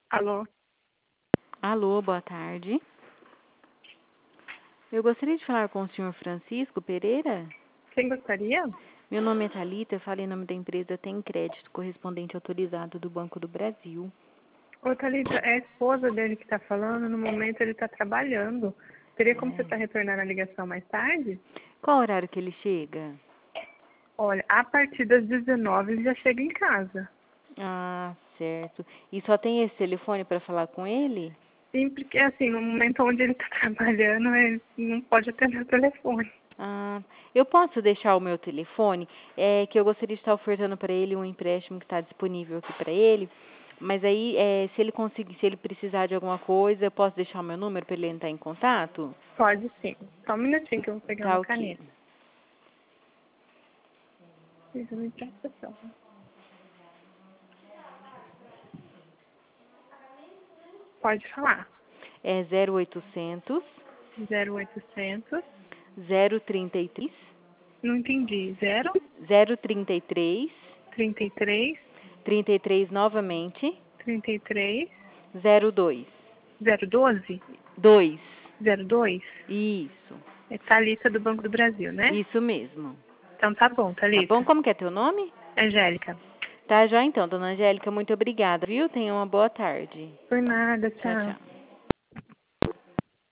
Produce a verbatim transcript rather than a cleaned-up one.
Alô? Alô, boa tarde. Eu gostaria de falar com o senhor Francisco Pereira. Quem gostaria? Meu nome é Thalita, eu falo em nome da empresa Tem Crédito, correspondente autorizado do Banco do Brasil. Ô, Thalita, é a esposa dele que está falando. No momento ele está trabalhando. Teria como você estar retornando a ligação mais tarde? Qual horário que ele chega? Olha, a partir das dezenove ele já chega em casa. Ah, certo. E só tem esse telefone para falar com ele? Sim, porque assim, no momento onde ele está trabalhando, ele não pode atender o telefone. Ah, eu posso deixar o meu telefone? É que eu gostaria de estar ofertando para ele um empréstimo que está disponível aqui para ele. Mas aí, é, se ele conseguir, se ele precisar de alguma coisa, eu posso deixar o meu número para ele entrar em contato? Pode sim. Só um minutinho que eu vou pegar Tá uma ok. caneta. Isso, me presta atenção. Pode falar. É zero oitocentos, Zero oitocentos. zero trinta e três, Não entendi. Zero zero trinta e três, trinta e três. trinta e três novamente, Trinta e três. zero dois. Zero doze. dois. Zero dois. Isso. É Thalita do Banco do Brasil, né? Isso mesmo. Então tá bom, Tá bom? Thalita. Como que é teu nome? Angélica. Tá já então, dona Angélica, muito obrigada, viu? Tenha uma boa tarde. Por nada, Tchau, tchau. tchau.